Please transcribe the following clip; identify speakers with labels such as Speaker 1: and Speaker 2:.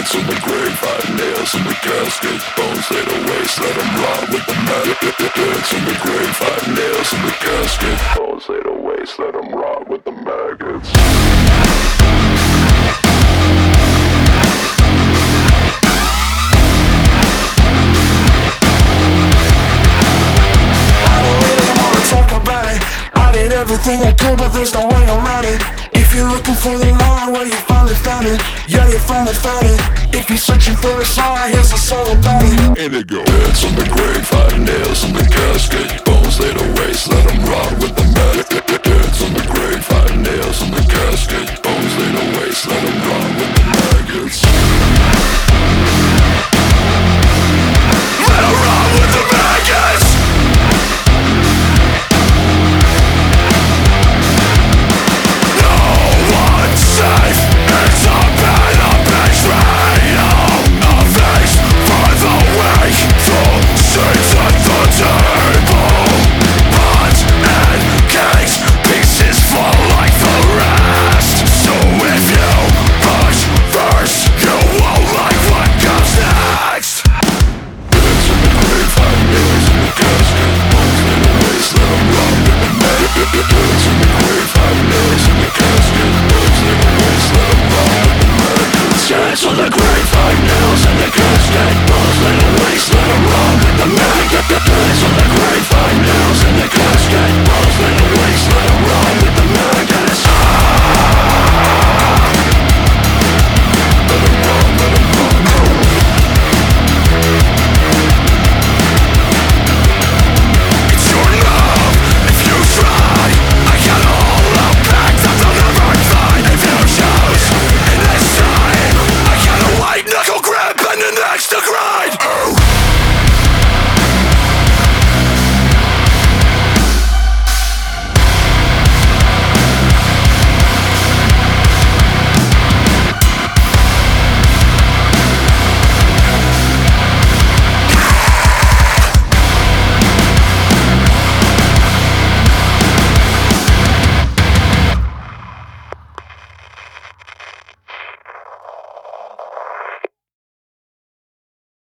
Speaker 1: Beds in the grave, hot nails in the casket. Bones laid to waste, let them rot with the maggots. Beds in the grave, hot nails in the casket. Bones laid to waste, let them rot with the maggots.
Speaker 2: Everything I could, but there's no way around it. If you're looking for the line, well, you finally found it. Yeah, you finally found it. If you're searching for a sign, here's a song about it.
Speaker 1: Indigo. Beds in the grave, hot nails in the casket. Bones laid to waste, let them rot with the maggots. Beds in the grave, hot nails in the casket. Bones laid to waste, let them rot with the maggots. Let them rot with the maggots. Safe, it's a bit of betrayal. A face for the weak, full seats at the table. Pots and cakes, pieces fall like the rest. So if you push first, you won't like what comes next. Beds in the grave, hot nails in the casket. Bones in the waste, let them rot with the maggots. Beds in the grave, hot nails in the casket. Chance on the grave, high nails in the casket. Bones laid to waste, let them rot